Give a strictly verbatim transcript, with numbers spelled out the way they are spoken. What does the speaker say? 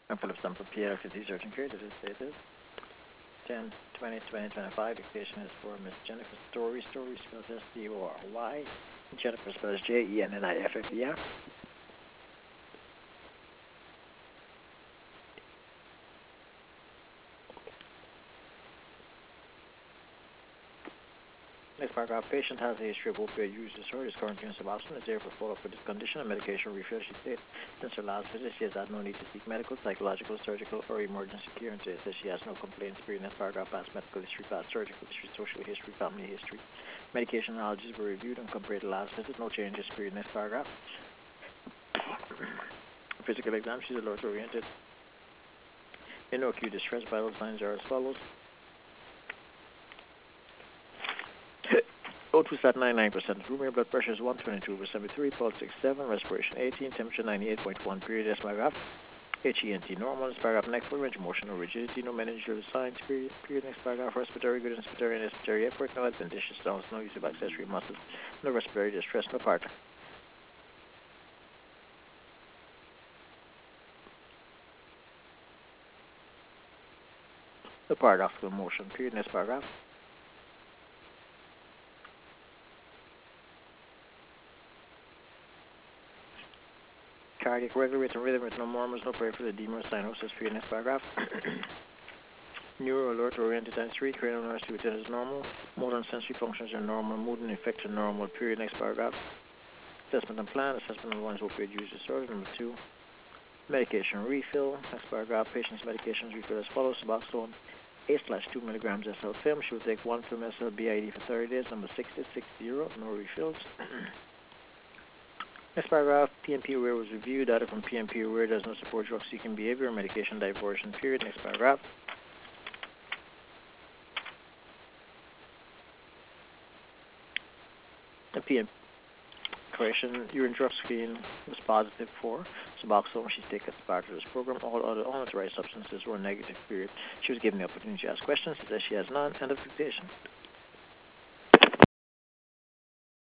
I'm Philip Stumper, P L F T searching period. This date is ten twenty twenty twenty-five. Dictation is for Miss Jennifer Story. Story spells S T O R Y. Jennifer spells J E N N I F F E R. Next paragraph, patient has a history of opioid use disorder, is currently in Suboxone, is there for follow-up for this condition, a medication refill. She states, since her last visit, she has had no need to seek medical, psychological, surgical, or emergency care, and says she has no complaints. Period. Next paragraph, past medical history, past surgical history, social history, family history. Medication allergies were reviewed and compared to last visit, no changes. Period. Next paragraph. Physical exam, she's alert-oriented. In no acute distress, vital signs are as follows. O two sat ninety-nine percent. Room air blood pressure is one twenty-two over seventy-three, pulse sixty-seven, respiration eighteen, temperature ninety-eight point one. Period. That's paragraph. H E N T normal. This paragraph. Neck full range of motion, no rigidity, no meningeal signs. Period. Period. Next paragraph. Respiratory good, inspiratory and respiratory effort, no adventitious sounds, no use of accessory muscles, no respiratory distress, no part. No paradoxical motion. Period. Next paragraph. Cardiac regular rate and rhythm with no murmurs, no peripheral edema or cyanosis. Period. Next paragraph. Neuro alert oriented times three, cranial nerve stimulation is normal, motor and sensory functions are normal, mood and effects are normal. Period. Next paragraph. Assessment and plan. Assessment number one is opioid use disorder. Number two, medication refill. Next paragraph. Patient's medications refill as follows. Suboxone eight slash two milligrams S L film. She will take one film S L B I D for thirty days. Number six is six zero. No refills. Next paragraph. P M P aware was reviewed. Data from P M P aware does not support drug seeking behavior or medication diversion. Period. Next paragraph. The P M P correction, urine drug screen was positive for Suboxone. She's taken as part of this program. All other unauthorized substances were negative. Period. She was given the opportunity to ask questions. Says she has none. End of dictation.